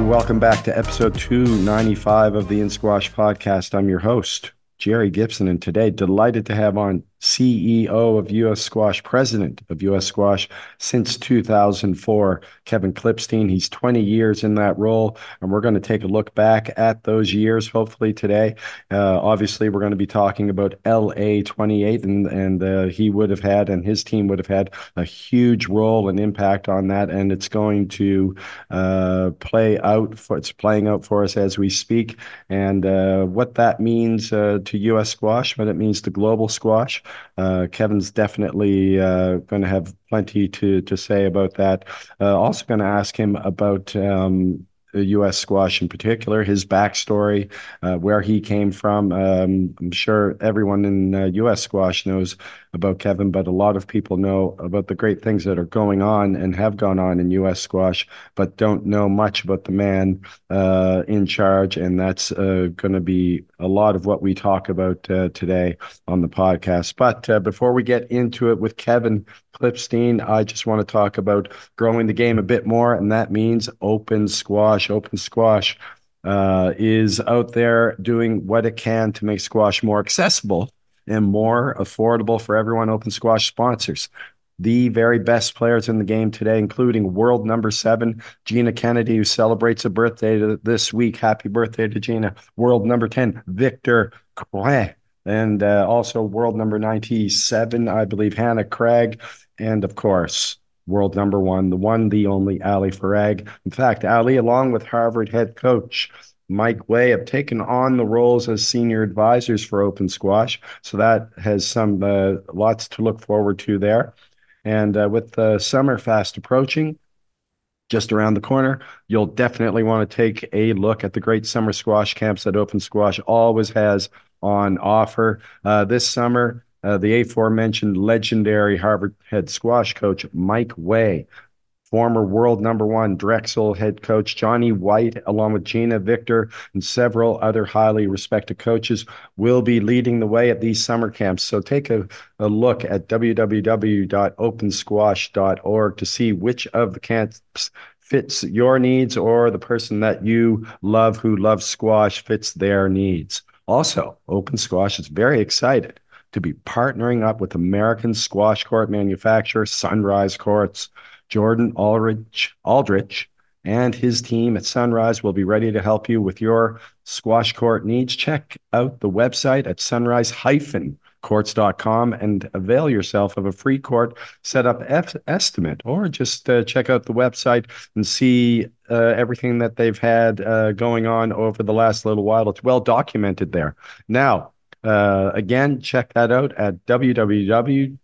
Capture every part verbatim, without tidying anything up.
and welcome back to episode two ninety-five of the In Squash podcast. I'm your host, Jerry Gibson, and today delighted to have on C E O of U S Squash, President of U S Squash since two thousand four, Kevin Klipstein. He's twenty years in that role, and we're going to take a look back at those years, hopefully today. Uh, obviously, we're going to be talking about L A twenty-eight, and, and uh, he would have had, and his team would have had a huge role and impact on that, and it's going to uh, play out, for, it's playing out for us as we speak, and uh, what that means uh, to U S Squash, what it means to global squash. Uh, Kevin's definitely uh, going to have plenty to to say about that. Uh, also going to ask him about um, U S Squash in particular, his backstory, uh, where he came from. Um, I'm sure everyone in uh, U S Squash knows about Kevin, but a lot of people know about the great things that are going on and have gone on in U S Squash, but don't know much about the man uh, in charge. And that's uh, going to be a lot of what we talk about uh, today on the podcast. But uh, before we get into it with Kevin Klipstein, I just want to talk about growing the game a bit more, and that means Open Squash. Open Squash uh, is out there doing what it can to make squash more accessible and more affordable for everyone. Open Squash sponsors the very best players in the game today, including world number seven, Gina Kennedy, who celebrates a birthday this week. Happy birthday to Gina. World number ten, Victor Crouin. And uh, also world number ninety-seven, I believe, Hannah Craig. And of course, world number one, the one, the only, Ali Farag. In fact, Ali, along with Harvard head coach Mike Way, have taken on the roles as senior advisors for Open Squash. So that has some uh, lots to look forward to there. And uh, with the summer fast approaching, just around the corner, you'll definitely want to take a look at the great summer squash camps that Open Squash always has on offer. Uh, this summer, uh, the aforementioned legendary Harvard head squash coach Mike Way, former world number one Drexel head coach Johnny White, along with Gina, Victor, and several other highly respected coaches, will be leading the way at these summer camps. So take a, a look at w w w dot open squash dot org to see which of the camps fits your needs, or the person that you love who loves squash fits their needs. Also, Open Squash is very excited to be partnering up with American squash court manufacturer Sunrise Courts. Jordan Aldrich, Aldrich and his team at Sunrise will be ready to help you with your squash court needs. Check out the website at sunrise dash courts dot com and avail yourself of a free court setup f- estimate, or just uh, check out the website and see uh, everything that they've had uh, going on over the last little while. It's well documented there. Now, uh, again, check that out at w w w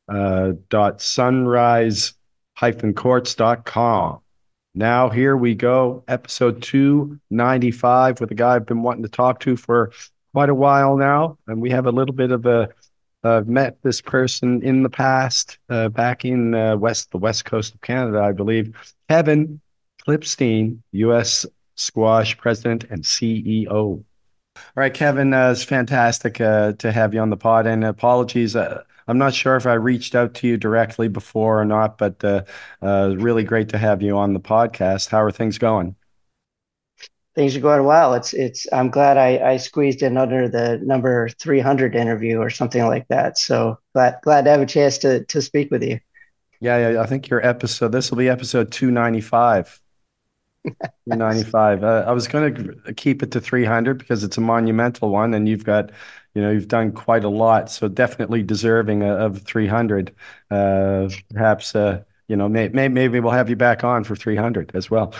dot sunrise dash courts dot com. Now, here we go, episode two ninety-five, with a guy I've been wanting to talk to for quite a while now. And we have a little bit of a, I've met this person in the past, uh, back in uh, west, the west coast of Canada, I believe. Kevin Klipstein, U S Squash President and C E O. All right, Kevin, uh, it's fantastic uh, to have you on the pod, and apologies. Uh, I'm not sure if I reached out to you directly before or not, but uh, uh, really great to have you on the podcast. How are things going? Things are going well. It's it's. I'm glad I, I squeezed in under the number three hundred interview or something like that. So glad glad to have a chance to to speak with you. Yeah, yeah. I think your episode. This will be episode two ninety-five. two ninety-five. Uh, I was going to keep it to three hundred because it's a monumental one, and you've got, you know, you've done quite a lot, so definitely deserving of three hundred. Uh, perhaps, uh, you know, may, may, maybe we'll have you back on for three hundred as well.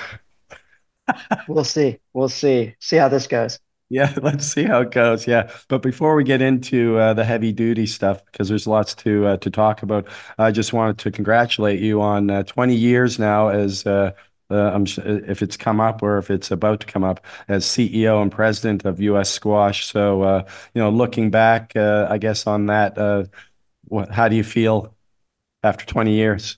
We'll see. We'll see. See how this goes. Yeah, let's see how it goes. Yeah, but before we get into uh, the heavy duty stuff, because there's lots to uh, to talk about, I just wanted to congratulate you on uh, twenty years now as uh, uh, I'm sh- if it's come up or if it's about to come up, as C E O and President of U S Squash. So uh, you know, looking back, uh, I guess on that, uh, what, how do you feel after twenty years?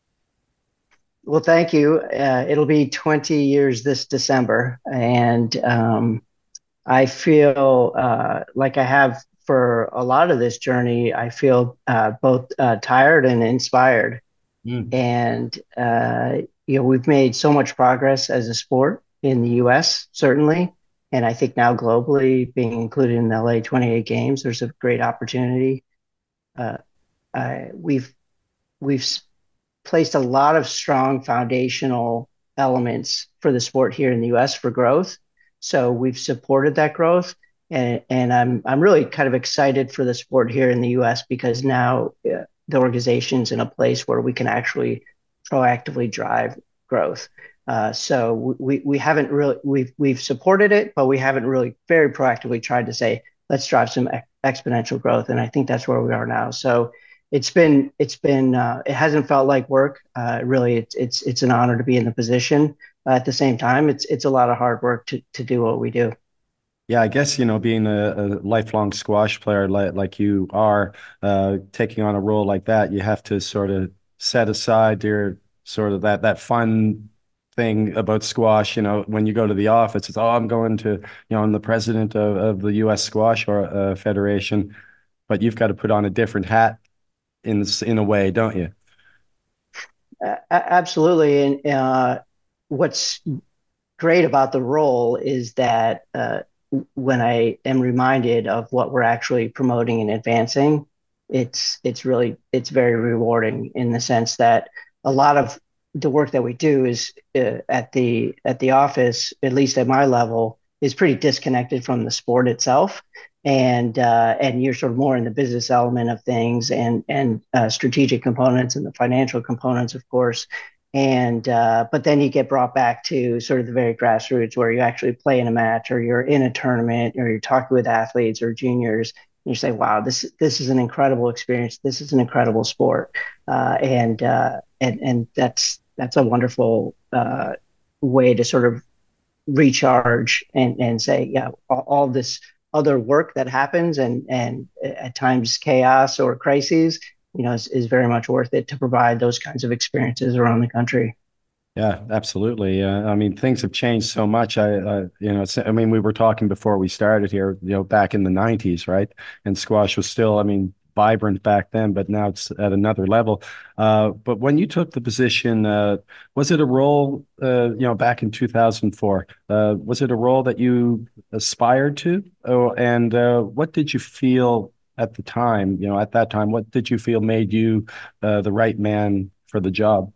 Well, thank you. Uh, it'll be twenty years this December, and um, I feel uh, like I have for a lot of this journey. I feel uh, both uh, tired and inspired. Mm. And uh, you know, we've made so much progress as a sport. in the U S, certainly. And I think now globally, being included in the L A twenty-eight games, there's a great opportunity. Uh, I, we've we've placed a lot of strong foundational elements for the sport here in the U S for growth. So we've supported that growth. And, and I'm I'm really kind of excited for the sport here in the U S because now uh, the organization's in a place where we can actually proactively drive growth. Uh, so we we haven't really we've we've supported it, but we haven't really very proactively tried to say let's drive some ex- exponential growth, and I think that's where we are now. So it's been it's been uh, it hasn't felt like work. Uh, really, it's it's it's an honor to be in the position. Uh, at the same time, it's it's a lot of hard work to to do what we do. Yeah, I guess, you know, being a, a lifelong squash player like, like you are, uh, taking on a role like that, you have to sort of set aside your sort of that that fun thing about squash. You know, when you go to the office, it's, oh, I'm going to, you know, I'm the president of, of the U S Squash or uh, Federation, but you've got to put on a different hat in in a way, don't you? Uh, absolutely, and uh, what's great about the role is that uh, when I am reminded of what we're actually promoting and advancing, it's it's really it's very rewarding in the sense that a lot of the work that we do is uh, at the at the office, at least at my level, is pretty disconnected from the sport itself. And uh, and you're sort of more in the business element of things and and uh, strategic components and the financial components, of course, and uh, but then you get brought back to sort of the very grassroots where you actually play in a match or you're in a tournament or you're talking with athletes or juniors and you say, wow, this this is an incredible experience, this is an incredible sport, uh, and uh, and and that's that's a wonderful uh, way to sort of recharge and and say, yeah, all, all this other work that happens and and at times chaos or crises, you know, is, is very much worth it to provide those kinds of experiences around the country. Yeah, absolutely. Uh, I mean, things have changed so much. I, uh, you know, it's, I mean, we were talking before we started here, you know, back in the nineties, right? And squash was still, I mean, vibrant back then, but now it's at another level. Uh, but when you took the position, uh, was it a role, uh, you know, back in two thousand four? Uh, was it a role that you aspired to? Oh, and uh, what did you feel at the time, you know, at that time, what did you feel made you uh, the right man for the job?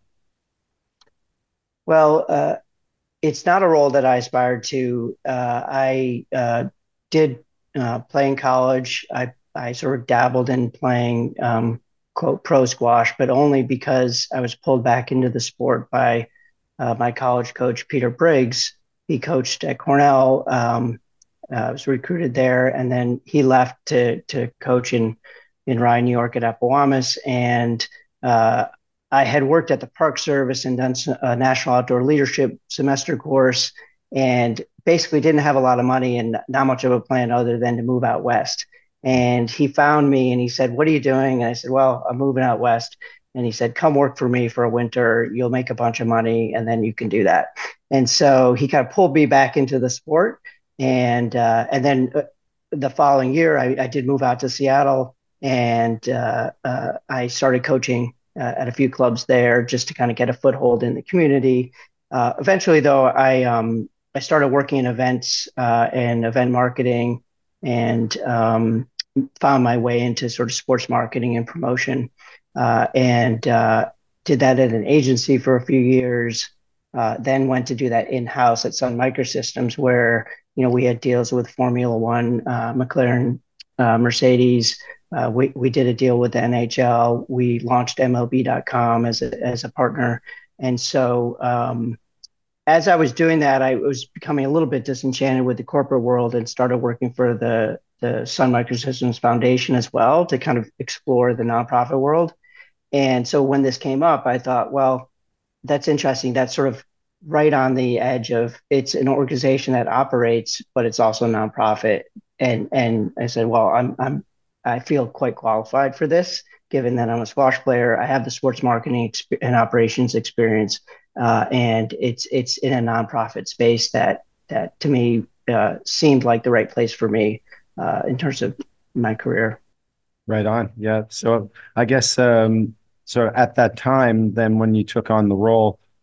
Well, uh, it's not a role that I aspired to. Uh, I uh, did uh, play in college. I I sort of dabbled in playing um, quote pro squash, but only because I was pulled back into the sport by uh, my college coach Peter Briggs. He coached at Cornell. Um, uh, I was recruited there, and then he left to to coach in in Rye, New York at Appomattox, and uh, I had worked at the Park Service and done a National Outdoor Leadership semester course, and basically didn't have a lot of money and not much of a plan other than to move out west. And he found me and he said, "What are you doing?" And I said, "Well, I'm moving out west." And he said, "Come work for me for a winter. You'll make a bunch of money, and then you can do that." And so he kind of pulled me back into the sport, and uh, and then uh, the following year, I, I did move out to Seattle, and uh, uh, I started coaching uh, at a few clubs there just to kind of get a foothold in the community. Uh, eventually, though, I um, I started working in events uh, and event marketing, and um, found my way into sort of sports marketing and promotion, uh, and uh, did that at an agency for a few years. Uh, then went to do that in house at Sun Microsystems, where you know we had deals with Formula One, uh, McLaren, uh, Mercedes. Uh, we we did a deal with the N H L. We launched M L B dot com as a as a partner, and so um, as I was doing that, I was becoming a little bit disenchanted with the corporate world and started working for the the Sun Microsystems Foundation as well to kind of explore the nonprofit world. And so when this came up, I thought, well, that's interesting. That's sort of right on the edge of it's an organization that operates, but it's also a nonprofit. And and I said, well, I'm I'm I feel quite qualified for this, given that I'm a squash player. I have the sports marketing exp- and operations experience, uh, and it's it's in a nonprofit space that that to me uh, seemed like the right place for me uh, in terms of my career. Right on. Yeah. So I guess um so at that time, then when you took on the role,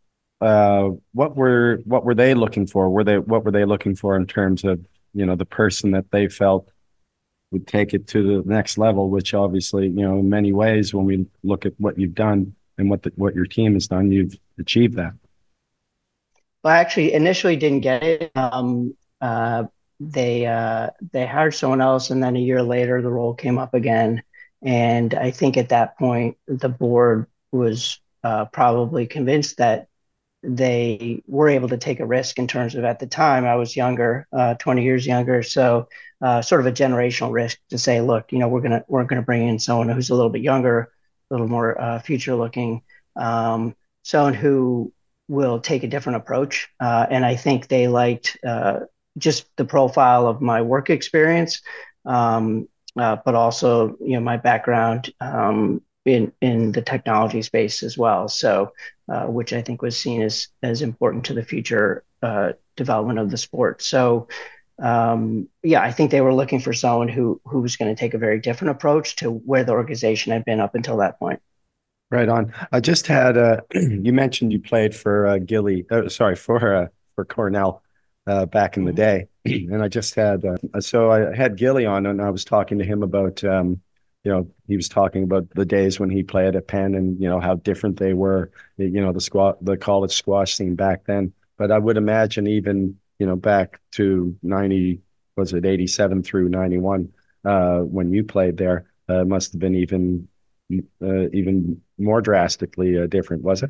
uh, what were what were they looking for? Were they what were they looking for in terms of, you know, the person that they felt would take it to the next level, which obviously, you know, in many ways, when we look at what you've done and what the, what your team has done, you've achieved that. Well, I actually initially didn't get it. Um, uh, they uh, they hired someone else, and then a year later, the role came up again. And I think at that point, the board was uh, probably convinced that they were able to take a risk in terms of, at the time I was younger, uh, twenty years younger, so uh, sort of a generational risk to say, look, you know, we're gonna we're gonna bring in someone who's a little bit younger, a little more uh, future looking, um, someone who will take a different approach. Uh, and I think they liked uh, just the profile of my work experience, um, uh, but also, you know, my background um, in in the technology space as well. So uh, which I think was seen as as important to the future uh, development of the sport. So, um, yeah, I think they were looking for someone who who was going to take a very different approach to where the organization had been up until that point. Right on. I just had uh, you mentioned you played for uh, Gilly, uh, sorry for uh, for Cornell uh, back in the Mhm. day, and I just had uh, so I had Gilly on, and I was talking to him about um, you know, he was talking about the days when he played at Penn, and you know how different they were, you know, the squat the college squash scene back then. But I would imagine even, you know, back to ninety, was it eighty-seven through ninety-one, uh, when you played there, uh, must have been even uh, even more drastically uh, different, was it?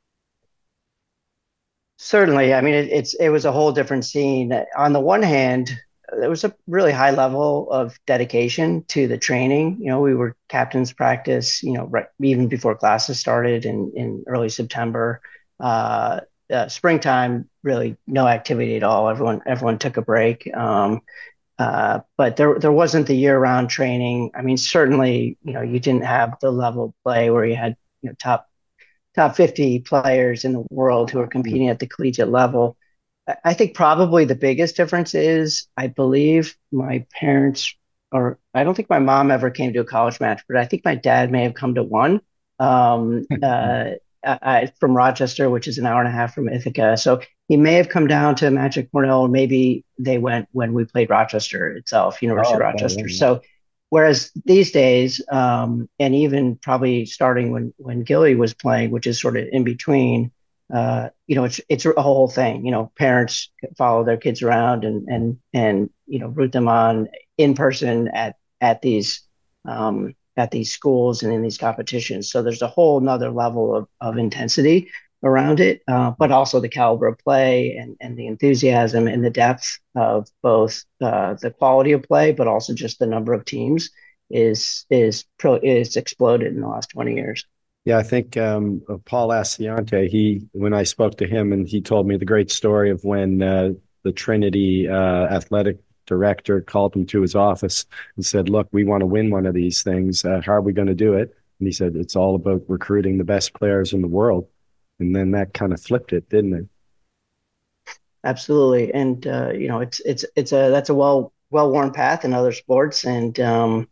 Certainly, I mean, it, it's it was a whole different scene. On the one hand, there was a really high level of dedication to the training. You know, we were captain's practice, you know, right, even before classes started in in early September. Uh, uh, springtime, really no activity at all. Everyone everyone took a break. Um, uh, but there there wasn't the year-round training. I mean, certainly, you know, you didn't have the level of play where you had, you know, top top fifty players in the world who are competing at the collegiate level. I think probably the biggest difference is I believe my parents, or I don't think my mom ever came to a college match, but I think my dad may have come to one, um, uh, I, from Rochester, which is an hour and a half from Ithaca. So he may have come down to a match at Cornell, or maybe they went when we played Rochester itself, University Oh, of okay, yeah, Rochester. yeah. So whereas these days, um, and even probably starting when when Gilly was playing, which is sort of in between, uh, you know, it's it's a whole thing. You know, parents follow their kids around and and and you know root them on in person at at these um, at these schools and in these competitions. So there's a whole nother level of of intensity around it, uh, but also the caliber of play and and the enthusiasm and the depth of both uh, the quality of play, but also just the number of teams is is pro is exploded in the last twenty years. Yeah, I think um, uh, Paul Asciante, he, when I spoke to him, and he told me the great story of when uh, the Trinity uh, athletic director called him to his office and said, "Look, we want to win one of these things. Uh, how are we going to do it?" And he said, "It's all about recruiting the best players in the world." And then that kind of flipped it, didn't it? Absolutely, and uh, you know, it's it's it's a that's a well well worn path in other sports, and um,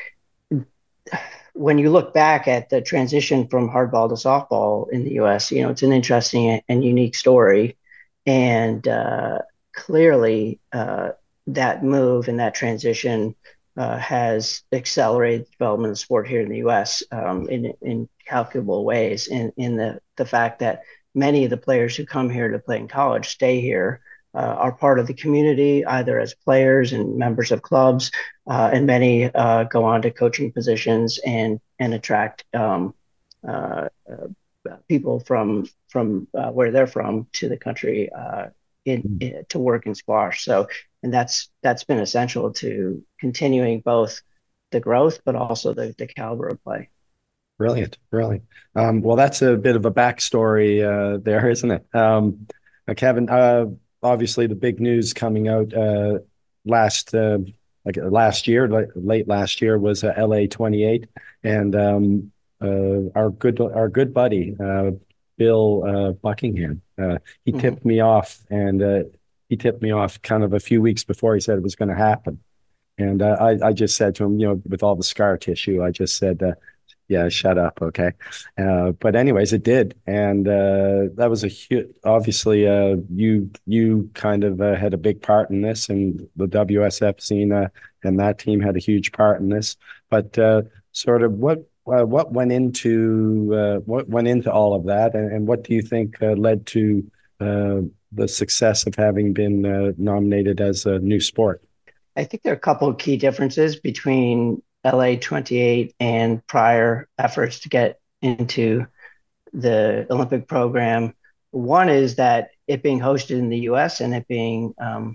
when you look back at the transition from hardball to softball in the U S, you know, it's an interesting and unique story. And uh, clearly, uh, that move and that transition uh, has accelerated the development of the sport here in the U S um, in, in calculable ways. In, in the, the fact that many of the players who come here to play in college stay here, uh, are part of the community, either as players and members of clubs, uh, and many uh, go on to coaching positions and and attract um, uh, uh, people from from uh, where they're from to the country uh, in, in, to work in squash. So, and that's that's been essential to continuing both the growth, but also the the caliber of play. Brilliant, brilliant. Um, well, that's a bit of a backstory uh, there, isn't it? Um, uh, Kevin, uh, obviously the big news coming out uh, last uh, like uh, last year, like, late last year, was uh, L A twenty-eight, and um, uh, our good our good buddy uh, Bill uh, Buckingham, uh, he Mm-hmm. tipped me off, and uh, he tipped me off kind of a few weeks before he said it was going to happen. And uh, I, I just said to him, you know, with all the scar tissue, I just said, uh, Yeah, shut up. Okay. Uh, but anyways, it did. And uh, that was a huge, obviously, uh, you you kind of uh, had a big part in this, and the W S F scene uh, and that team had a huge part in this. But uh, sort of what uh, what went into uh, what went into all of that, and, and what do you think uh, led to uh, the success of having been uh, nominated as a new sport? I think there are a couple of key differences between L A twenty-eight and prior efforts to get into the Olympic program. One is that it being hosted in the U S and it being um,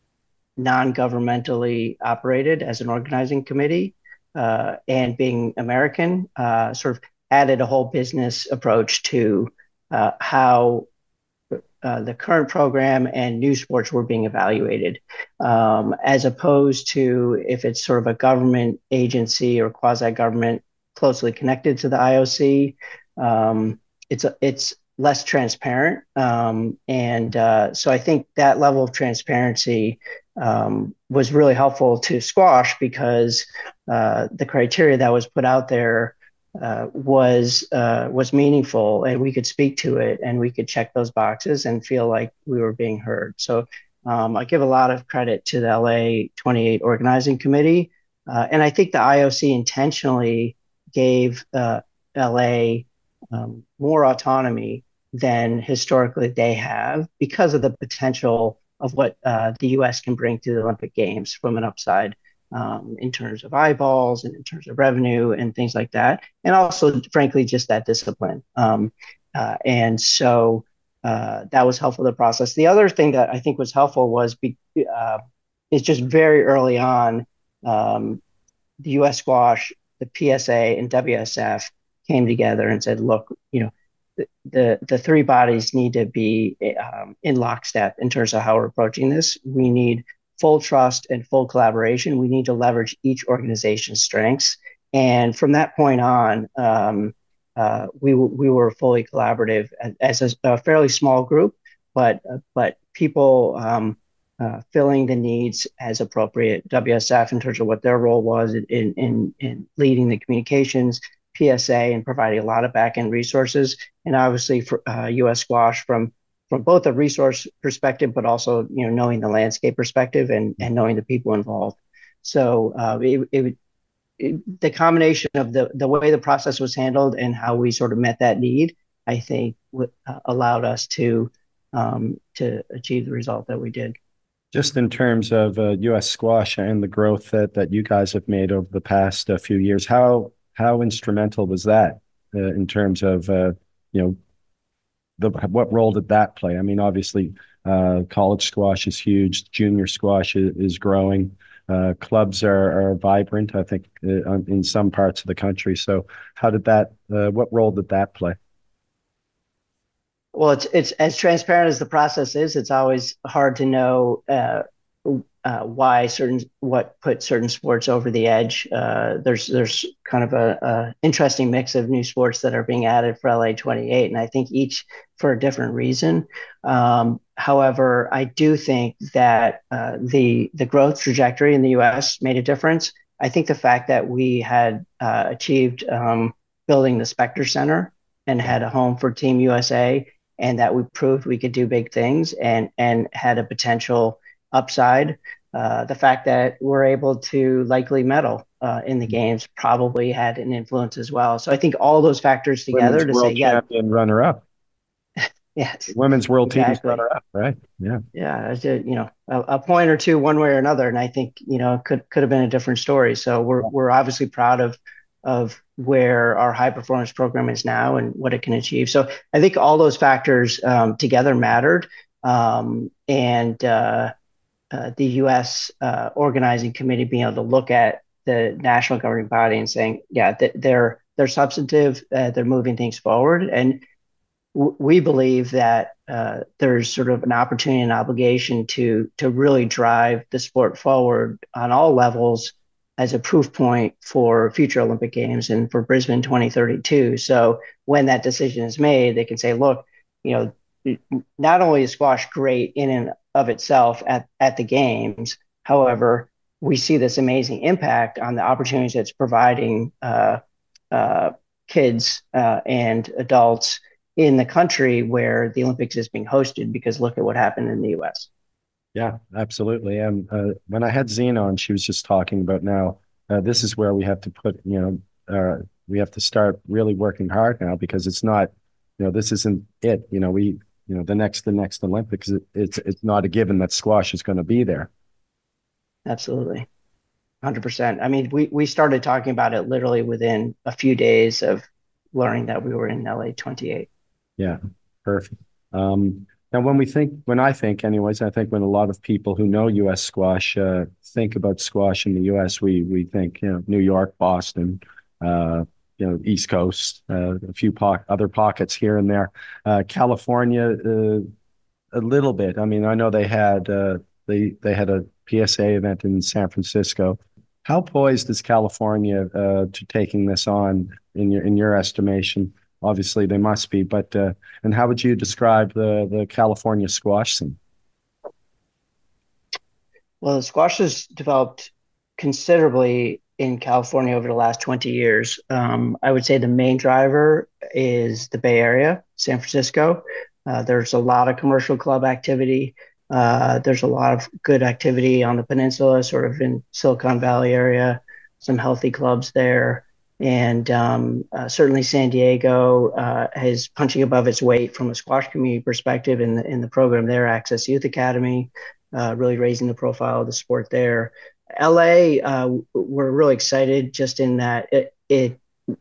non-governmentally operated as an organizing committee, uh, and being American, uh, sort of added a whole business approach to uh, how uh, the current program and new sports were being evaluated, um, as opposed to if it's sort of a government agency or quasi-government closely connected to the I O C. Um, it's a, it's less transparent, um, and uh, so I think that level of transparency um, was really helpful to squash because uh, the criteria that was put out there uh, was uh, was meaningful, and we could speak to it, and we could check those boxes and feel like we were being heard. So um, I give a lot of credit to the L A twenty-eight organizing committee, uh, and I think the I O C intentionally gave uh, L A um, more autonomy than historically they have because of the potential of what uh, the U S can bring to the Olympic Games from an upside, um, in terms of eyeballs and in terms of revenue and things like that. And also, frankly, just that discipline. Um, uh, and so uh, that was helpful to the process. The other thing that I think was helpful was be, uh, is just very early on, um, the U S Squash, the P S A, and W S F came together and said, look, you know, the, the, the three bodies need to be um, in lockstep in terms of how we're approaching this. We need full trust and full collaboration. We need to leverage each organization's strengths. And from that point on, um, uh, we, we were fully collaborative as, as a, a fairly small group, but, but people um, uh, filling the needs as appropriate. W S F in terms of what their role was in, in, in leading the communications, P S A and providing a lot of back-end resources, and obviously for uh, U S Squash from from both a resource perspective, but also you know knowing the landscape perspective and and knowing the people involved. So uh, it, it, it, the combination of the the way the process was handled and how we sort of met that need, I think, w- uh, allowed us to um, to achieve the result that we did. Just in terms of uh, U S Squash and the growth that that you guys have made over the past uh, few years, how how instrumental was that uh, in terms of uh, you know the what role did that play? I mean, obviously, uh, college squash is huge. Junior squash is, is growing. Uh, clubs are, are vibrant, I think, uh, in some parts of the country. So, how did that? Uh, what role did that play? Well, it's it's as transparent as the process is. It's always hard to know uh, uh, why certain what put certain sports over the edge. Uh, there's there's kind of a, a interesting mix of new sports that are being added for L A twenty-eight, and I think each for a different reason. Um, however, I do think that uh, the the growth trajectory in the U S made a difference. I think the fact that we had uh, achieved um, building the Specter Center and had a home for Team U S A, and that we proved we could do big things and and had a potential upside. Uh, the fact that we're able to likely medal uh, in the games probably had an influence as well. So I think all those factors together Women's to say, world yeah, champion runner up. yes, Women's world teams exactly. runner up, right? Yeah. Yeah, I did, you know, a, a point or two one way or another, and I think you know could could have been a different story. So we're we're obviously proud of of where our high performance program is now and what it can achieve. So I think all those factors um, together mattered, um, and uh, uh, the U S uh, organizing committee being able to look at the national governing body and saying, yeah, th- they're they're substantive, uh, they're moving things forward, and we believe that uh, there's sort of an opportunity and obligation to to really drive the sport forward on all levels as a proof point for future Olympic Games and for Brisbane twenty thirty-two. So when that decision is made, they can say, look, you know, not only is squash great in and of itself at, at the games, however, we see this amazing impact on the opportunities it's providing uh, uh, kids uh, and adults in the country where the Olympics is being hosted, because look at what happened in the U S. Yeah, absolutely. And uh, when I had Zena on, she was just talking about now, uh, this is where we have to put, you know, uh, we have to start really working hard now because it's not, you know, this isn't it. You know, we, you know, the next, the next Olympics, it, it's, it's not a given that squash is going to be there. Absolutely. one hundred percent. I mean, we, we started talking about it literally within a few days of learning that we were in L A twenty-eight. Yeah, perfect. Um, now, when we think, when I think, anyways, I think when a lot of people who know U S squash uh, think about squash in the U S, we we think, you know, New York, Boston, uh, you know, East Coast, uh, a few po other pockets here and there. Uh, California, uh, a little bit. I mean, I know they had uh, they they had a P S A event in San Francisco. How poised is California uh, to taking this on in your in your estimation? Obviously, they must be, but uh, and how would you describe the the California squash scene? Well, the squash has developed considerably in California over the last twenty years. Um, I would say the main driver is the Bay Area, San Francisco. Uh, there's a lot of commercial club activity. Uh, there's a lot of good activity on the peninsula, sort of in Silicon Valley area, some healthy clubs there. And um, uh, certainly San Diego uh, is punching above its weight from a squash community perspective in the, in the program there, Access Youth Academy, uh, really raising the profile of the sport there. L A, uh, we're really excited just in that it, it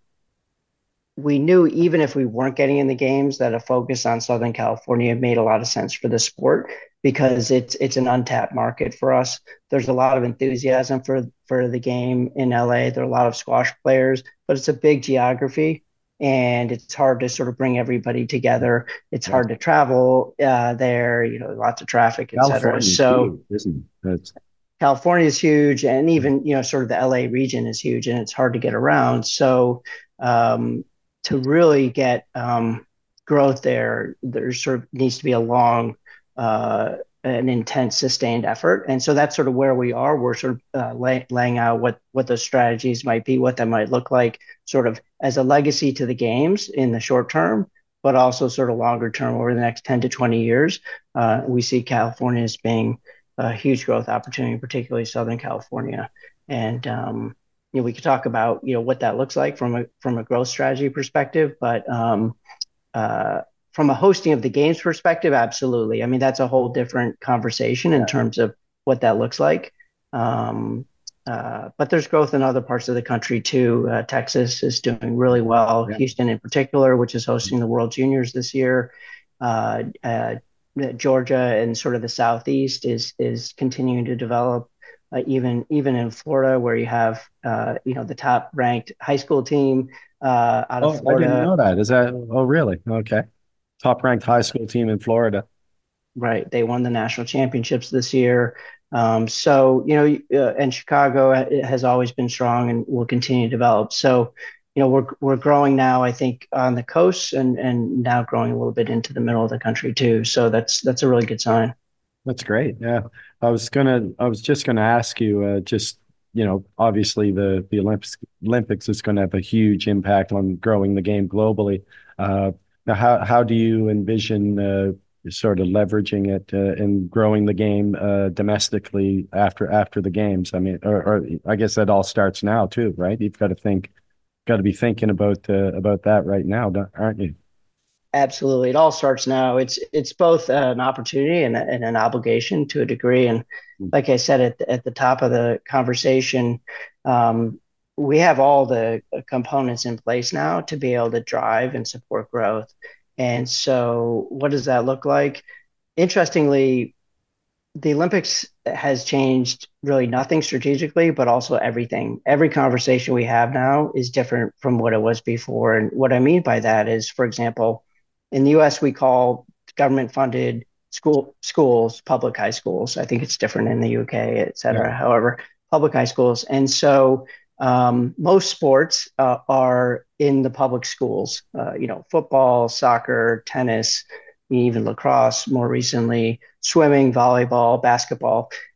we knew even if we weren't getting in the games that a focus on Southern California made a lot of sense for the sport because it's it's an untapped market for us. There's a lot of enthusiasm for for the game in L A. There are a lot of squash players, but it's a big geography and it's hard to sort of bring everybody together. It's Yeah. hard to travel uh, there, you know, lots of traffic, et cetera. California is So huge, isn't it? It's, California is huge, and even you know, sort of the L A region is huge, and it's hard to get around. So um, to really get um, growth there, there sort of needs to be a long, uh, an intense, sustained effort. And so that's sort of where we are. We're sort of uh, lay, laying out what what those strategies might be, what that might look like, sort of as a legacy to the games in the short term, but also sort of longer term over the next ten to twenty years. Uh, we see California as being a huge growth opportunity, particularly Southern California. And um, you know, we could talk about you know what that looks like from a from a growth strategy perspective, but um, uh, from a hosting of the games perspective, absolutely. I mean, that's a whole different conversation in terms of what that looks like. Um, uh, but there's growth in other parts of the country too. Uh, Texas is doing really well. yeah. Houston, in particular, which is hosting the World Juniors this year. Uh, uh, Georgia and sort of the southeast is is continuing to develop. Uh, even even in Florida, where you have uh, you know the top ranked high school team uh, out of Oh, I didn't Florida, know that. Is that, oh, really? Okay. Top ranked high school team in Florida. right? They won the national championships this year. Um, so you know, uh, and Chicago has always been strong and will continue to develop. So you know, we're we're growing now. I think on the coast and and now growing a little bit into the middle of the country too. So that's that's a really good sign. That's great. Yeah. I was gonna, I was just gonna ask you, uh, just, you know, obviously the the Olympics Olympics is going to have a huge impact on growing the game globally. Uh, now, how how do you envision uh, sort of leveraging it uh, and growing the game uh, domestically after after the games? I mean, or, or I guess that all starts now too, right? You've got to think, got to be thinking about uh, about that right now, don't- aren't you? Absolutely. It all starts now. It's it's both an opportunity and, and an obligation to a degree. And like I said at the, at the top of the conversation, um, we have all the components in place now to be able to drive and support growth. And so, what does that look like? Interestingly, the Olympics has changed really nothing strategically, but also everything. Every conversation we have now is different from what it was before. And what I mean by that is, for example, in the U S, we call government funded school schools public high schools. I think it's different in the U K, et Yeah. cetera. However, public high schools. And so um, most sports uh, are in the public schools, uh, you know, football, soccer, tennis, even lacrosse more recently, swimming, volleyball, basketball.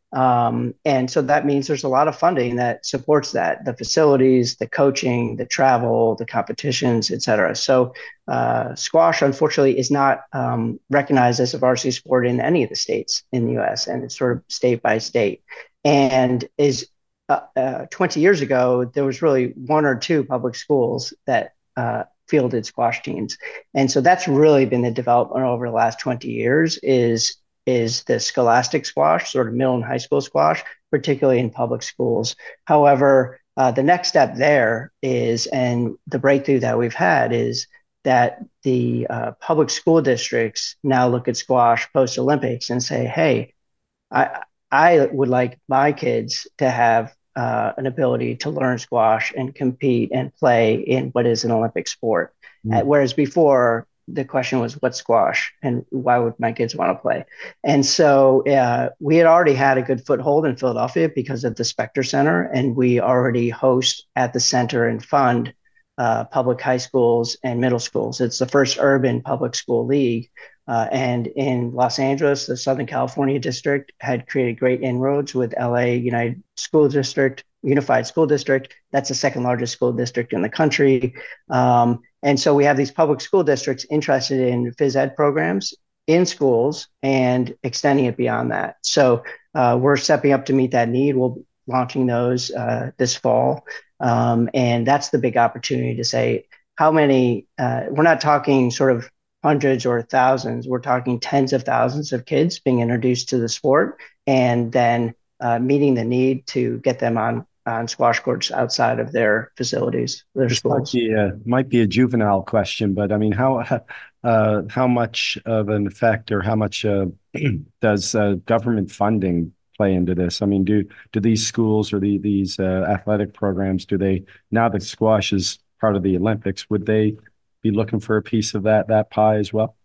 Um, and so that means there's a lot of funding that supports that, the facilities, the coaching, the travel, the competitions, et cetera. So uh, squash, unfortunately, is not um, recognized as a varsity sport in any of the states in the U S, and it's sort of state by state. And is uh, uh, twenty years ago, there was really one or two public schools that uh, fielded squash teams. And so that's really been the development over the last twenty years is is the scholastic squash, sort of middle and high school squash, particularly in public schools. However, uh, the next step there is, and the breakthrough that we've had is that the uh, public school districts now look at squash post Olympics and say, hey, I, I would like my kids to have uh, an ability to learn squash and compete and play in what is an Olympic sport. Uh, Mm. whereas before, the question was, what's squash and why would my kids want to play? And so uh, we had already had a good foothold in Philadelphia because of the Specter Center, and we already host at the center and fund uh, public high schools and middle schools. It's the first urban public school league. Uh, and in Los Angeles, the Southern California district had created great inroads with L A United School District, Unified School District. That's the second largest school district in the country. Um, and so we have these public school districts interested in phys ed programs in schools and extending it beyond that. So uh, we're stepping up to meet that need. We'll be launching those uh, this fall. Um, and that's the big opportunity to say, how many, uh, we're not talking sort of hundreds or thousands. We're talking tens of thousands of kids being introduced to the sport, and then uh, meeting the need to get them on on squash courts outside of their facilities, their This might schools. be a might be a juvenile question, but I mean, how uh, how much of an effect or how much uh, does uh, government funding play into this? I mean, do do these schools or the, these uh, athletic programs, do they, now that squash is part of the Olympics, would they be looking for a piece of that that pie as well?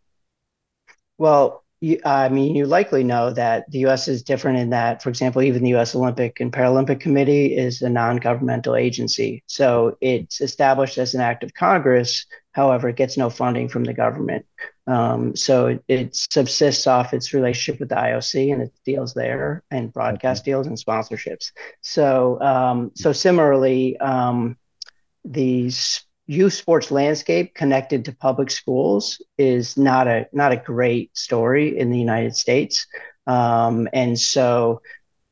Well, you, I mean, you likely know that the U S is different in that, for example, even the U S Olympic and Paralympic Committee is a non-governmental agency. So it's established as an act of Congress. However, it gets no funding from the government. Um, so it, it subsists off its relationship with the I O C and its deals there and Okay. broadcast deals and sponsorships. So, um, so similarly, um, the youth sports landscape connected to public schools is not a not a great story in the United States, um, and so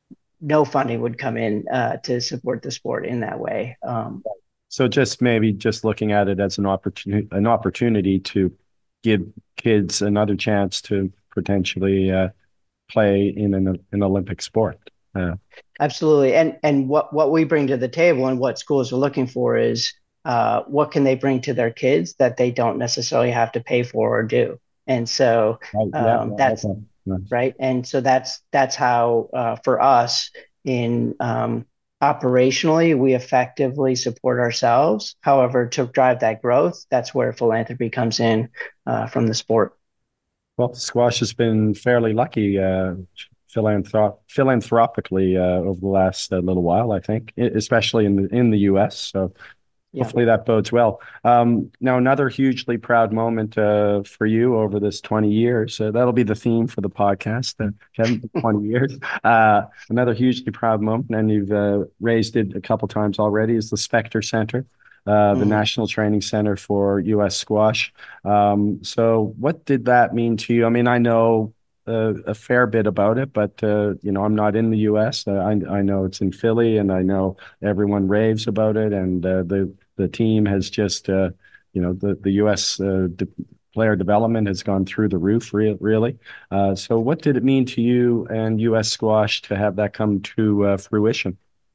no funding would come in uh, to support the sport in that way. Um, So just maybe just looking at it as an opportunity an opportunity to give kids another chance to potentially uh, play in an an Olympic sport. Uh, Absolutely. And and what what we bring to the table and what schools are looking for is uh, what can they bring to their kids that they don't necessarily have to pay for or do. And so right. Yeah. um, Yeah. that's Okay. Nice. right. And so that's that's how uh, for us in um, operationally we effectively support ourselves. However, to drive that growth, that's where philanthropy comes in uh, from the sport. Well, squash has been fairly lucky uh, philanthrop philanthropically uh, over the last uh, little while, I think, e- especially in the in the U S. So Yeah. hopefully that bodes well. Um, now, another hugely proud moment uh, for you over this twenty years. Uh, that'll be the theme for the podcast, uh, Kevin, twenty years. Uh, another hugely proud moment, and you've uh, raised it a couple times already, is the Specter Center, uh, the Mhm. National Training Center for U S Squash. Um, so what did that mean to you? I mean, I know uh, a fair bit about it, but uh, you know, I'm not in the U S. Uh, I I know it's in Philly, and I know everyone raves about it, and uh, the the team has just, uh, you know, the the U S uh, de player development has gone through the roof, re really. Uh, so, what did it mean to you and U S Squash to have that come to uh, fruition?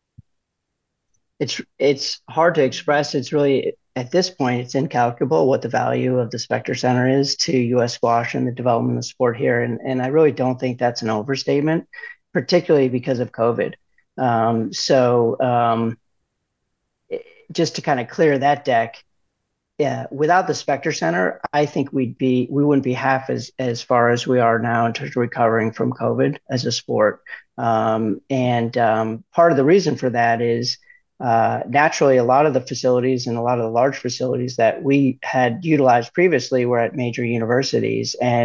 It's it's hard to express. It's really at this point it's incalculable what the value of the Specter Center is to U S squash and the development of sport here. And and I really don't think that's an overstatement, particularly because of COVID. Um, so um, just to kind of clear that deck, yeah, without the Specter Center, I think we'd be we wouldn't be half as as far as we are now in terms of recovering from COVID as a sport. Um, and um, part of the reason for that is uh, naturally a lot of the facilities and a lot of the large facilities that we had utilized previously were at major universities, and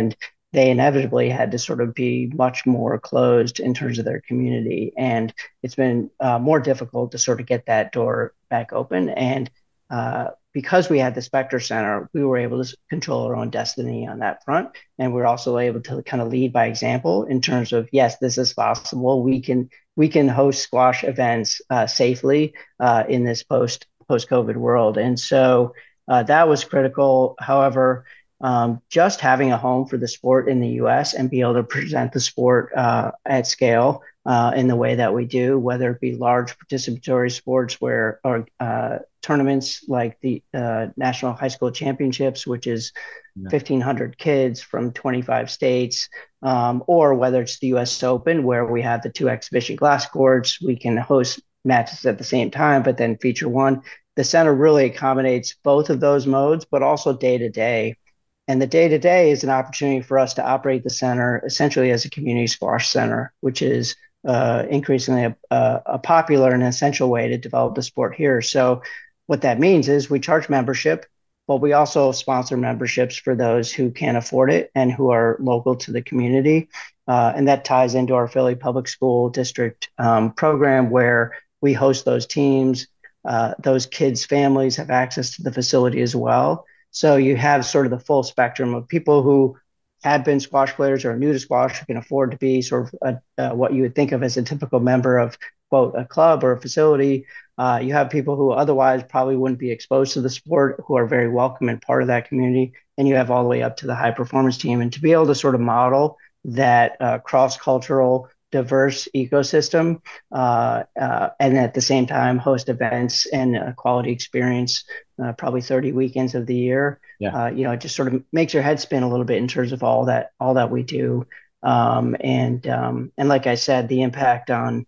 they inevitably had to sort of be much more closed in terms of their community. And it's been uh, more difficult to sort of get that door back open. And uh, because we had the Spectre Center, we were able to control our own destiny on that front. And we're also able to kind of lead by example in terms of, yes, this is possible. We can we can host squash events uh, safely uh, in this post post COVID world. And so uh, that was critical. However, um, just having a home for the sport in the U S and be able to present the sport uh, at scale uh, in the way that we do, whether it be large participatory sports where or uh, tournaments like the uh, National High School Championships, which is Yeah. fifteen hundred kids from twenty-five states, um, or whether it's the U S Open, where we have the two exhibition glass courts, we can host matches at the same time, but then feature one. The center really accommodates both of those modes, but also day to day. And the day to day is an opportunity for us to operate the center essentially as a community squash center, which is uh, increasingly a, a, a popular and essential way to develop the sport here. So, what that means is we charge membership, but we also sponsor memberships for those who can't afford it and who are local to the community. Uh, and that ties into our Philly Public School District um, program where we host those teams. Uh, those kids' families have access to the facility as well. So you have sort of the full spectrum of people who have been squash players or are new to squash who can afford to be sort of a, uh, what you would think of as a typical member of, quote, a club or a facility. Uh, you have people who otherwise probably wouldn't be exposed to the sport who are very welcome and part of that community. And you have all the way up to the high performance team. And to be able to sort of model that uh, cross-cultural diverse ecosystem uh, uh, and at the same time host events and a quality experience uh, probably thirty weekends of the year. Yeah. Uh, you know, it just sort of makes your head spin a little bit in terms of all that all that we do. Um, and um, and like I said, the impact on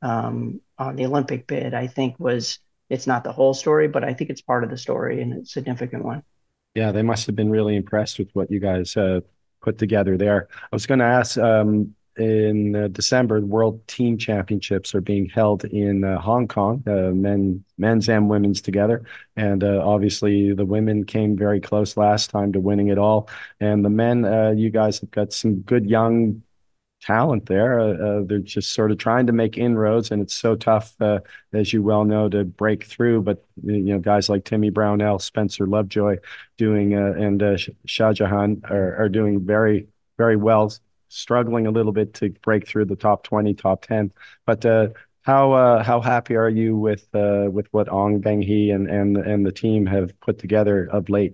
um, on the Olympic bid, I think was it's not the whole story, but I think it's part of the story and it's a significant one. Yeah, they must have been really impressed with what you guys uh, put together there. I was going to ask, um, in uh, December, the World Team Championships are being held in uh, Hong Kong, uh, men, men's and women's together. And uh, obviously, the women came very close last time to winning it all. And the men, uh, you guys have got some good young talent there. Uh, uh, they're just sort of trying to make inroads, and it's so tough, uh, as you well know, to break through. But you know, guys like Timmy Brownell, Spencer Lovejoy, doing uh, and uh, Shah Jahan are, are doing very, very well. Struggling a little bit to break through the top twenty, top ten. But uh, how uh, how happy are you with uh, with what Ong Beng Hee and and and the team have put together of late?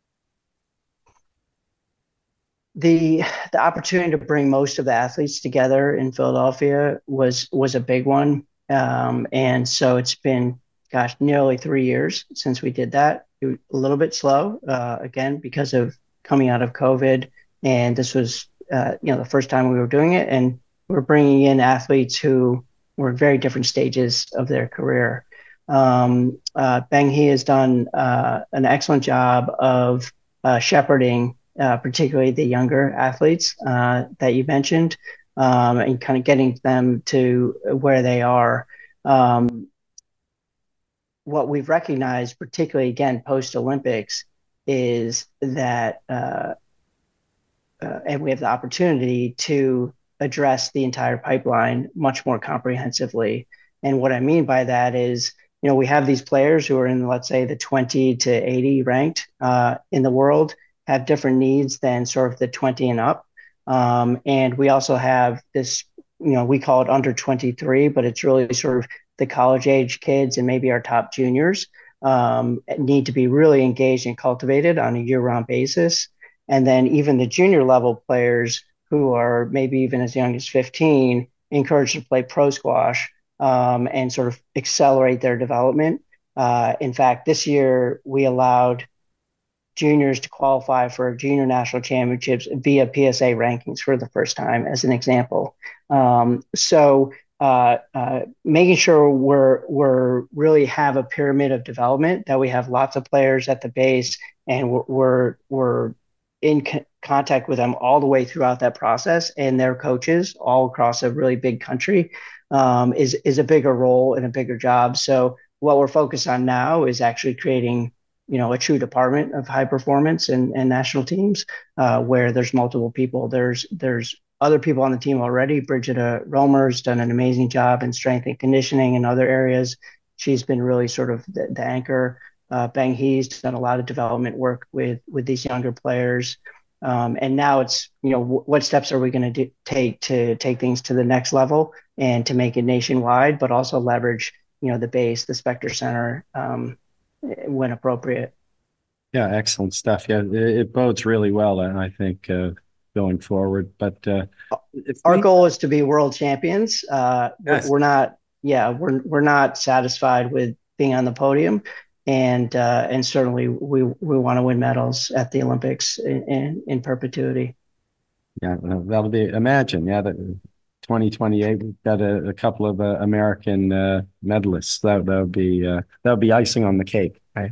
the the opportunity to bring most of the athletes together in Philadelphia was was a big one. Um, and so it's been, gosh, nearly three years since we did that. It was a little bit slow, uh, again, because of coming out of COVID. And this was, uh, you know, the first time we were doing it. And we're bringing in athletes who were in very different stages of their career. Um, uh, Beng Hee has done uh, an excellent job of uh, shepherding uh, particularly the younger athletes uh, that you mentioned, um, and kind of getting them to where they are. Um, what we've recognized, particularly again post Olympics, is that, uh, uh, and we have the opportunity to address the entire pipeline much more comprehensively. And what I mean by that is, you know, we have these players who are in, let's say, the twenty to eighty ranked uh, in the world, have different needs than sort of the twenty and up. Um, and we also have this, you know, we call it under twenty-three, but it's really sort of the college age kids and maybe our top juniors um, need to be really engaged and cultivated on a year round basis. And then even the junior level players who are maybe even as young as fifteen, encouraged to play pro squash um, and sort of accelerate their development. Uh, in fact, this year we allowed juniors to qualify for junior national championships via P S A rankings for the first time, as an example. Um, so uh, uh, making sure we're we're really have a pyramid of development, that we have lots of players at the base, and we're we're, we're in co- contact with them all the way throughout that process, and their coaches all across a really big country um, is is a bigger role and a bigger job. So what we're focused on now is actually creating you know, a true department of high performance and, and national teams, uh, where there's multiple people. There's there's other people on the team already. Brigida Romer's done an amazing job in strength and conditioning and other areas. She's been really sort of the, the anchor. Uh, Bang Hee's done a lot of development work with with these younger players. Um, and now it's, you know, w- what steps are we going to take to take things to the next level and to make it nationwide, but also leverage, you know, the base, the Spectre Center, um, when appropriate. Yeah, excellent stuff. Yeah, it, it bodes really well, I I think, uh, going forward. But uh, if Our we, goal is to be world champions. Uh, we're, yes, we're not, yeah, we're we're not satisfied with being on the podium, and uh, and certainly we we want to win medals at the Olympics in, in, in perpetuity. yeah, uh, that'll be, imagine, yeah, that twenty twenty-eight, we've got a, a couple of uh, American uh, medalists. That that'll be uh, that'll be icing on the cake. Right?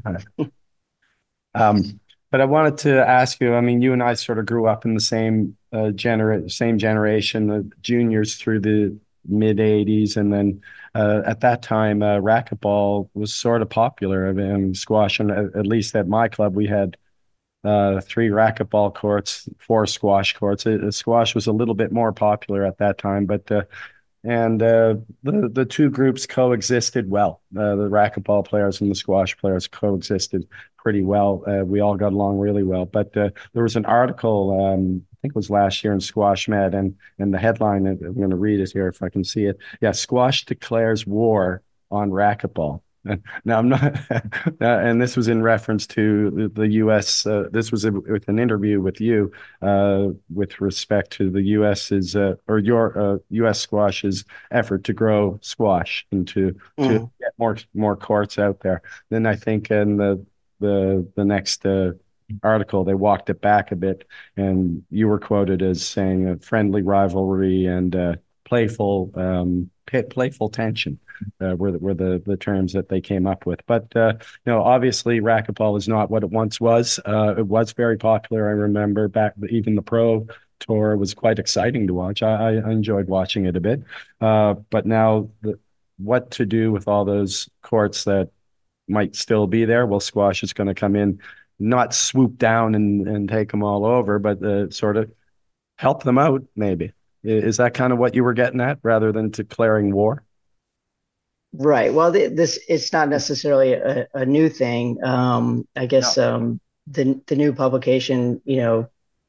Um, but I wanted to ask you, I mean, you and I sort of grew up in the same uh, gener same generation, the juniors through the mid eighties. And then uh, at that time, uh, racquetball was sort of popular. I mean, squash, and at, at least at my club, we had uh, three racquetball courts, four squash courts. It, squash was a little bit more popular at that time, but uh, and uh, the the two groups coexisted well. Uh, the racquetball players and the squash players coexisted pretty well. Uh, we all got along really well. But uh, there was an article, um, I think it was last year in Squash Med, and and the headline, I'm going to read it here if I can see it. Yeah, Squash declares war on racquetball. Now I'm not, uh, and this was in reference to the, the U S. Uh, this was a, with an interview with you, uh, with respect to the US's uh, or your uh, U S squash's effort to grow squash and to to Mm. get more more courts out there. Then I think in the the the next uh, article they walked it back a bit, and you were quoted as saying a friendly rivalry and uh, playful um, playful tension uh, were the, were the the terms that they came up with. But uh, you know, obviously, racquetball is not what it once was. Uh, it was very popular. I remember back even the pro tour was quite exciting to watch. I, I enjoyed watching it a bit. Uh, but now, the, what to do with all those courts that might still be there? Well, squash is going to come in, not swoop down and and take them all over, but uh, sort of help them out. Maybe is that kind of what you were getting at, rather than declaring war? Right. Well, th this it's not necessarily a, a new thing. Um, I guess No. um, the the new publication, you know,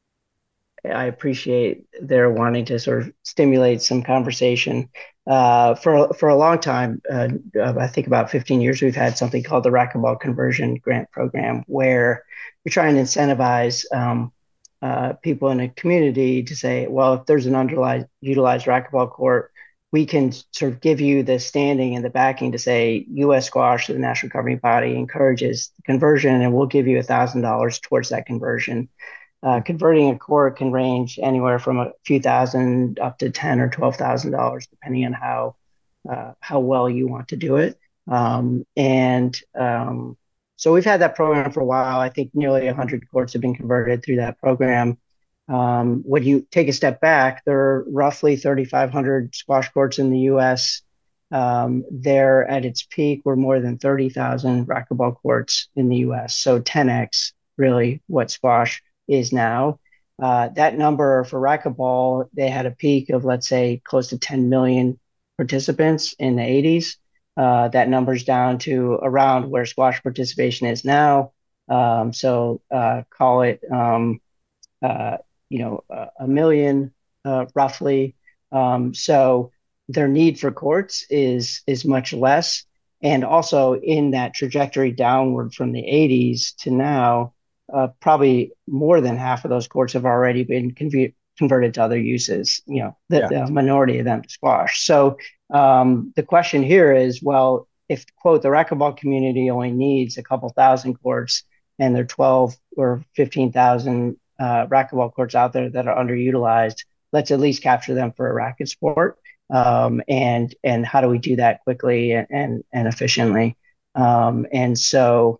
I appreciate their wanting to sort of stimulate some conversation. Uh, for for a long time, uh, I think about fifteen years, we've had something called the Racquetball Conversion Grant Program, where we try and incentivize um, uh, people in a community to say, well, if there's an underutilized utilized racquetball court, we can sort of give you the standing and the backing to say U S Squash, the national governing body, encourages the conversion, and we'll give you a thousand dollars towards that conversion. Uh, converting a court can range anywhere from a few thousand up to ten or twelve thousand dollars, depending on how uh, how well you want to do it. Um, and um, so we've had that program for a while. I think nearly one hundred courts have been converted through that program. Um, when you take a step back, there are roughly thirty-five hundred squash courts in the U S. Um, there at its peak were more than thirty thousand racquetball courts in the U S. So ten x really what squash is now. Uh, that number for racquetball, they had a peak of, let's say, close to ten million participants in the eighties. Uh, that number's down to around where squash participation is now. Um, so uh, call it, um, uh, you know, a, a million uh, roughly. Um, so their need for courts is is much less. And also in that trajectory downward from the eighties to now, uh, probably more than half of those courts have already been conv- converted to other uses, you know, the, Yeah. the minority of them to squash. So um, the question here is, well, if, quote, the racquetball community only needs a couple thousand courts and there are twelve or fifteen thousand uh, racquetball courts out there that are underutilized, let's at least capture them for a racket sport. Um, and and how do we do that quickly and and, and efficiently? Um, and so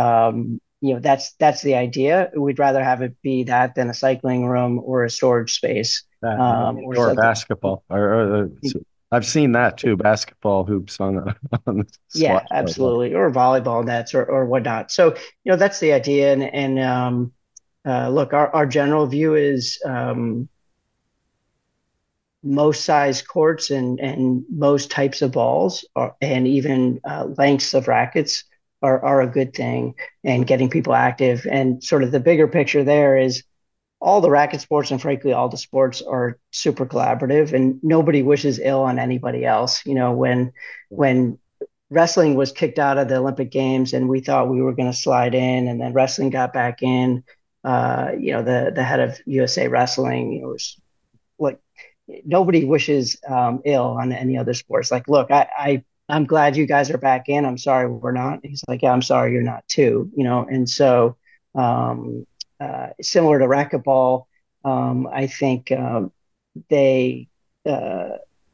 um, you know, that's that's the idea. We'd rather have it be that than a cycling room or a storage space Uh, um, or Indoor something. basketball or, or uh, I've seen that too, basketball hoops on the, on the Yeah, squash court. Yeah. absolutely, or volleyball nets or or whatnot. So you know that's the idea, and and um, uh, look, our our general view is um, most size courts and and most types of balls are, and even uh, lengths of rackets are are a good thing, and getting people active. And sort of the bigger picture there is all the racket sports and frankly all the sports are super collaborative, and nobody wishes ill on anybody else. You know, when when wrestling was kicked out of the Olympic Games and we thought we were going to slide in, and then wrestling got back in. Uh, you know, the the head of U S A Wrestling, you know, was like nobody wishes um, ill on any other sports. Like, look, I, I I'm glad you guys are back in. I'm sorry we're not. He's like, yeah, I'm sorry you're not too. You know, and so um, uh, similar to racquetball, um, I think um, they. Uh,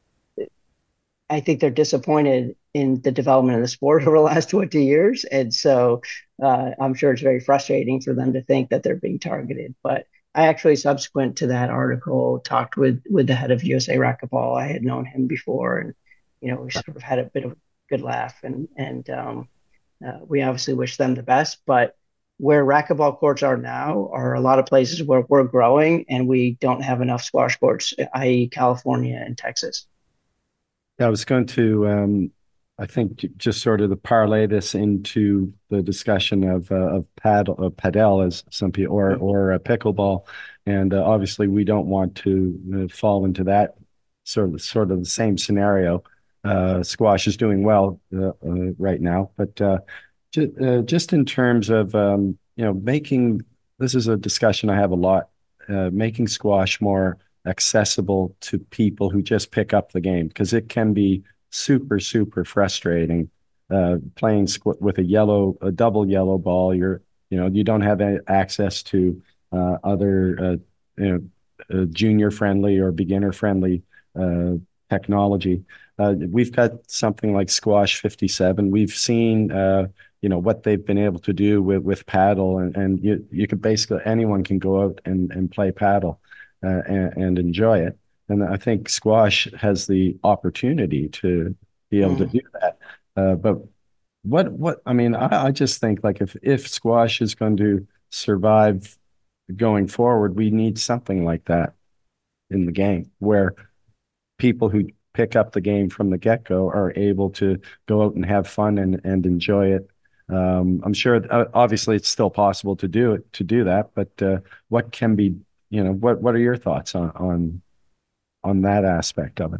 I think they're disappointed in the development of the sport over the last twenty years. And so uh, I'm sure it's very frustrating for them to think that they're being targeted. But I actually, subsequent to that article, talked with, with the head of U S A Racquetball. I had known him before, and, you know, we sort of had a bit of a good laugh. And, and um, uh, we obviously wish them the best. But where racquetball courts are now are a lot of places where we're growing and we don't have enough squash courts, that is. California and Texas. Yeah, I was going to, um, I think, j- just sort of to parlay this into the discussion of uh, of paddle, uh, padel, as some people, or Mm-hmm. or uh, pickleball, and uh, obviously we don't want to uh, fall into that sort of sort of the same scenario. Uh, squash is doing well uh, uh, right now, but uh, ju- uh, just in terms of um, you know making this is a discussion I have a lot, uh, making squash more accessible to people who just pick up the game because it can be super, super frustrating uh, playing squ- with a yellow, a double yellow ball. You're, you know, you don't have a- access to uh, other, uh, you know, uh, junior friendly or beginner friendly uh, technology. Uh, we've got something like Squash fifty-seven. We've seen, uh, you know, what they've been able to do with with paddle, and and you you could basically anyone can go out and and play paddle uh, and, and enjoy it. And I think squash has the opportunity to be able to Mm. do that. Uh, but what what I mean, I, I just think like if if squash is going to survive going forward, we need something like that in the game where people who pick up the game from the get-go are able to go out and have fun and and enjoy it. Um, I'm sure, uh, obviously, it's still possible to do it to do that, but uh, what can be, you know, what what are your thoughts on on on that aspect of it?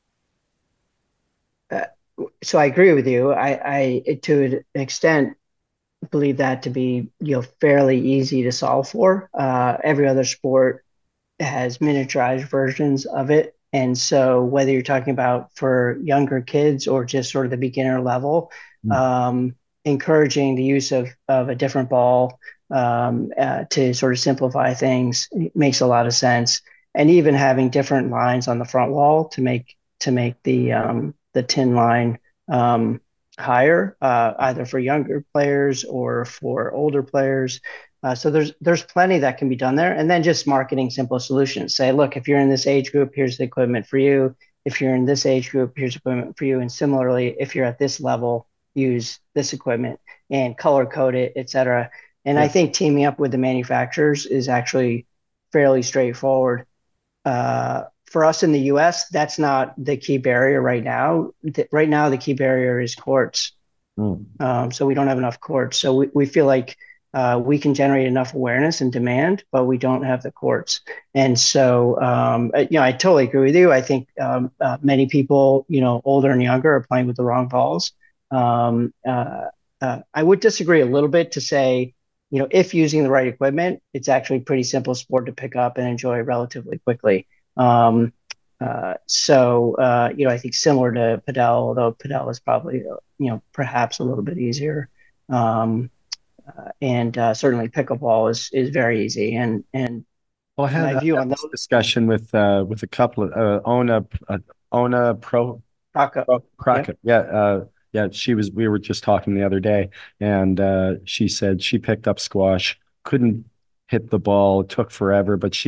Uh, so I agree with you. I, I, to an extent, believe that to be, you know, fairly easy to solve for. Uh, every other sport has miniaturized versions of it. And so whether you're talking about for younger kids or just sort of the beginner level, Mm. um, encouraging the use of, of a different ball um, uh, to sort of simplify things makes a lot of sense. And even having different lines on the front wall to make to make the um, the tin line um, higher, uh, either for younger players or for older players. Uh, so there's there's plenty that can be done there, and then just marketing simple solutions. Say, look, if you're in this age group, here's the equipment for you. If you're in this age group, here's equipment for you. And similarly, if you're at this level, use this equipment and color code it, et cetera. And I Yeah. think teaming up with the manufacturers is actually fairly straightforward. Uh, for us in the U S, that's not the key barrier right now. Th- right now, the key barrier is courts. Mm. Um, so we don't have enough courts. So we, we feel like uh, we can generate enough awareness and demand, but we don't have the courts. And so, um, uh, you know, I totally agree with you. I think um, uh, many people, you know, older and younger, are playing with the wrong balls. Um, uh, uh, I would disagree a little bit to say, you know, if using the right equipment, it's actually a pretty simple sport to pick up and enjoy relatively quickly. Um, uh, so, uh, you know, I think similar to Padel, although Padel is probably, uh, you know, perhaps a little bit easier. Um, uh, and uh, certainly pickleball is is very easy. And and Well, I had, my I view had on this those, discussion with uh, with a couple of uh, Ona uh, Ona Pro Rocco, Oh, yep. Crockett. Yeah. Uh, yeah. She was, we were just talking the other day, and uh, she said she picked up squash, couldn't hit the ball, it took forever, but she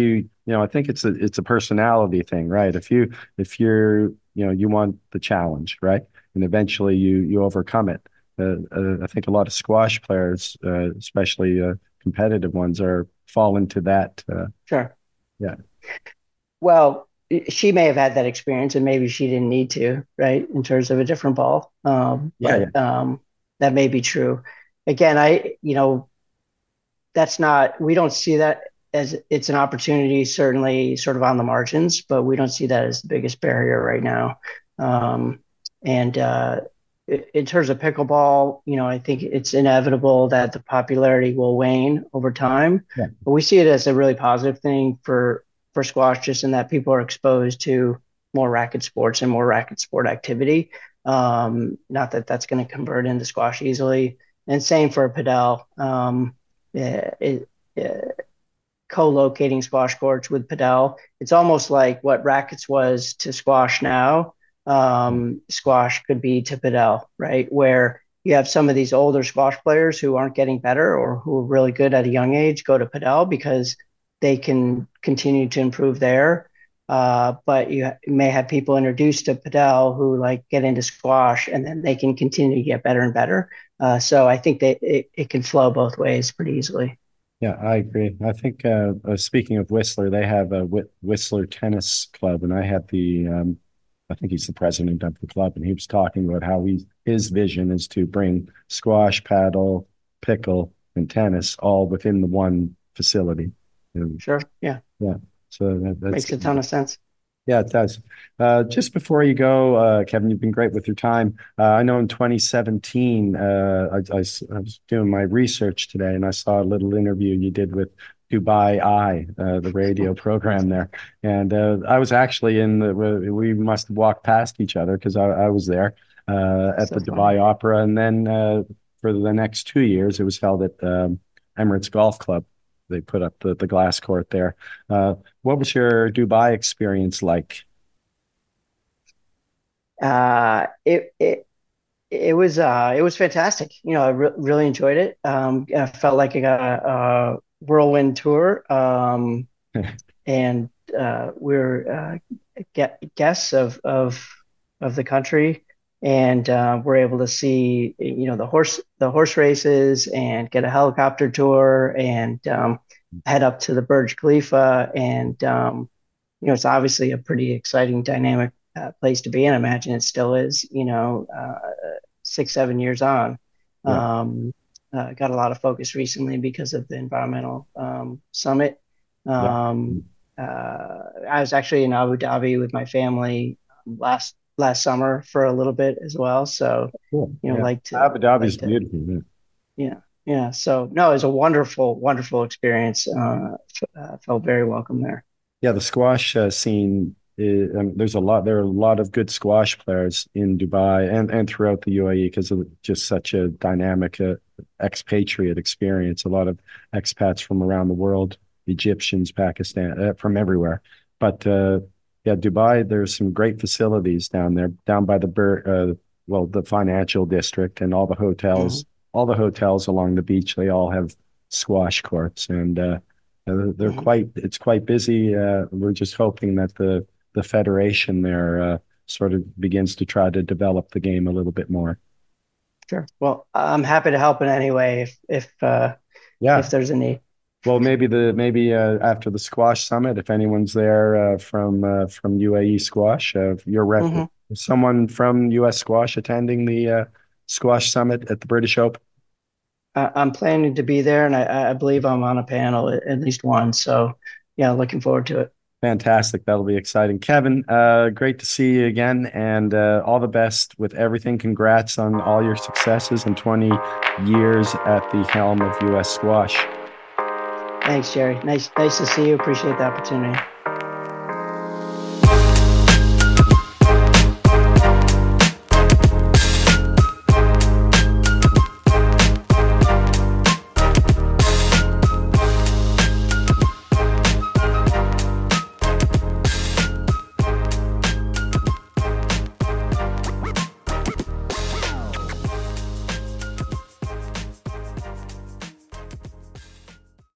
you know, I think it's a it's a personality thing, right? If you if you're, you know, you want the challenge, right? And eventually you you overcome it. Uh, uh, I think a lot of squash players, uh, especially uh, competitive ones, are fall into that. Uh, Sure. yeah, Well, she may have had that experience and maybe she didn't need to, right? In terms of a different ball. Um, yeah, yeah, but um, that may be true. Again, I, you know, that's not, we don't see that as it's an opportunity, certainly sort of on the margins, but we don't see that as the biggest barrier right now. Um, and uh, in terms of pickleball, you know, I think it's inevitable that the popularity will wane over time, yeah, but we see it as a really positive thing for for squash, just in that people are exposed to more racket sports and more racket sport activity. Um, not that that's going to convert into squash easily, and same for padel. Um, yeah, it, uh, co-locating squash courts with padel. It's almost like what rackets was to squash now. Um, squash could be to padel, right? Where you have some of these older squash players who aren't getting better or who are really good at a young age go to padel because they can continue to improve there. Uh, but you may have people introduced to padel who like get into squash and then they can continue to get better and better. Uh, so I think that it, it can flow both ways pretty easily. yeah. I agree. I think uh, uh, speaking of Whistler, they have a Wh- Whistler Tennis Club, and I had the um, I think he's the president of the club, and he was talking about how he his vision is to bring squash, paddle, pickle, and tennis all within the one facility. And, Sure. Yeah. yeah, so that, that's Makes a ton of sense. yeah, it does. Uh, just before you go, uh, Kevin, you've been great with your time. Uh, I know in twenty seventeen, uh, I, I s- I was doing my research today, and I saw a little interview you did with Dubai Eye, uh, the radio program there. And uh, I was actually in the, we we must have walked past each other because I, I was there uh, at So the funny. Dubai Opera. And then uh, for the next two years, it was held at um, Emirates Golf Club. They put up the, the glass court there. Uh, what was your Dubai experience like? Uh, it it it was uh it was fantastic. You know, I re really enjoyed it. Um, I felt like I got a, a whirlwind tour. Um, and uh, we're uh, get, guests of of of the country, and uh, we're able to see you know the horse the horse races and get a helicopter tour and um, head up to the Burj Khalifa, and um, you know it's obviously a pretty exciting, dynamic uh, place to be in. I imagine it still is. You know, uh, six seven years on. Yeah, Um, uh, got a lot of focus recently because of the environmental um, summit. yeah. Um, uh, I was actually in Abu Dhabi with my family last last summer for a little bit as well. So, Cool. you know, Yeah. like to Abu Dhabi is like to beautiful. Yeah. yeah yeah. So no, it was a wonderful wonderful experience. Uh, f- uh, felt very welcome there. Yeah, the squash uh, scene. Is, um, there's a lot. There are a lot of good squash players in Dubai and and throughout the U A E because of just such a dynamic uh, expatriate experience. A lot of expats from around the world, Egyptians, Pakistan, uh, from everywhere. But uh, yeah, Dubai. There's some great facilities down there, down by the Bur uh, well, the financial district, and all the Mhm. hotels. All the hotels along the beach. They all have squash courts, and uh, uh, they're Mhm. quite, it's quite busy. Uh, we're just hoping that the the federation there uh, sort of begins to try to develop the game a little bit more. Sure. Well, I'm happy to help in any way if if uh, if Yeah. there's a need. Well, maybe the maybe uh, after the squash summit, if anyone's there uh, from uh, from U A E squash, uh, you're rep Mhm. someone from U S squash attending the uh, squash summit at the British Open. I, I'm planning to be there, and I, I believe I'm on a panel at, at least one. So, yeah, looking forward to it. Fantastic. That'll be exciting. Kevin, uh, great to see you again and uh, all the best with everything. Congrats on all your successes and twenty years at the helm of U S Squash. Thanks, Jerry. Nice, nice to see you. Appreciate the opportunity.